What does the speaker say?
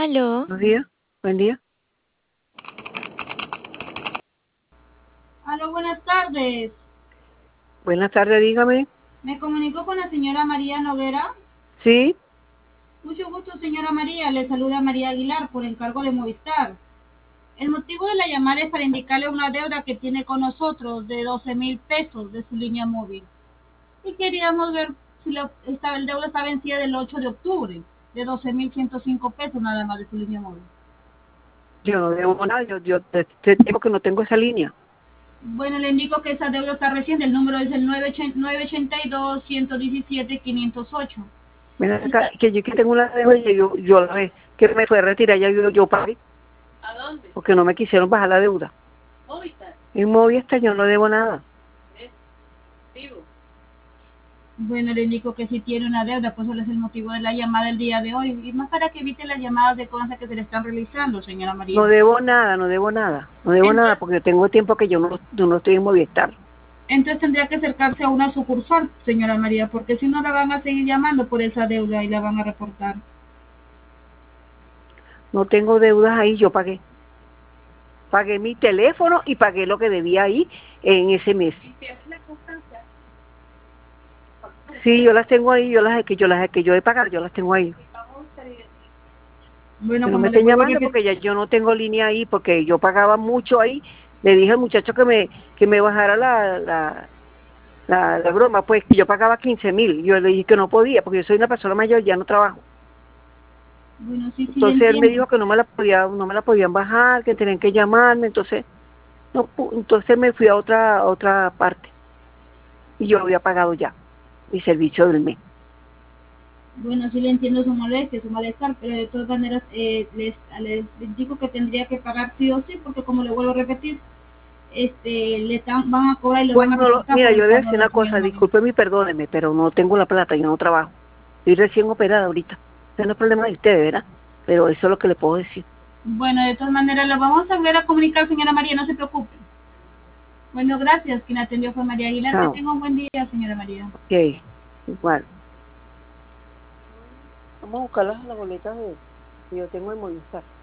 Aló, Buenos días, buen día. Aló, buenas tardes. Buenas tardes, dígame. Me comunico con la señora María Noguera. Sí, Mucho gusto, señora María. Le saluda María Aguilar por encargo de Movistar. El motivo de la llamada es para indicarle una deuda que tiene con nosotros de 12.000 pesos de su línea móvil. Y queríamos ver si el deuda está vencida del 8 de octubre, de 12.105 pesos nada más de su línea móvil. yo no debo nada, yo te digo que no tengo esa línea. Bueno, le indico que esa deuda está reciente. El número es el 982-117-508. Ven acá, Está, que yo que tengo una deuda y yo la vez que me fue a retirar, ya yo pagué, ¿A dónde? porque no me quisieron bajar la deuda. Movistar. En Movistar yo no debo nada. ¿Ves? Vivo. Bueno, le indico que si tiene una deuda, pues eso es el motivo de la llamada el día de hoy. Y más para que evite las llamadas de cosas que se le están realizando, señora No María. debo nada, no debo nada. No debo nada Entonces, porque tengo tiempo que yo no estoy en Movistar. entonces tendría que acercarse a una sucursal, señora María, porque si no la van a seguir llamando por esa deuda y la van a reportar. No tengo deudas ahí, yo pagué. Pagué mi teléfono y pagué lo que debía ahí en ese mes. Y si haces la constancia, Sí, yo las tengo ahí, que yo he pagado, yo las tengo ahí. vamos a salir. Bueno, Que no me como le estén vuelvo a llamando repetir, porque ya yo no tengo línea ahí, porque yo pagaba mucho ahí. Le dije al muchacho que me bajara la broma, pues que yo pagaba 15.000. Yo le dije que no podía, porque yo soy una persona mayor, ya no trabajo. bueno, sí, sí le Entonces él me entiendo. dijo que no me la podían bajar, que tenían que llamarme, entonces no, entonces me fui a otra parte y yo había pagado ya mi servicio del mes. Bueno, sí le entiendo su malestar, pero de todas maneras les digo que tendría que pagar sí o sí, porque como le vuelvo a repetir, van a cobrar y le van a Bueno, reportar mira, por el yo le pago decía del una señor cosa, María. discúlpeme y perdóneme, pero no tengo la plata, yo no trabajo. Estoy recién operada ahorita. Ese no es problema de ustedes, ¿verdad? Pero eso es lo que le puedo decir. Bueno, de todas maneras, lo vamos a volver a comunicar, señora María, no se preocupe. Bueno, gracias. Quien atendió fue María Aguilar. Que Chao. tenga un buen día, señora María. Ok, igual. Vamos a buscar las boletas que yo tengo en Movistar.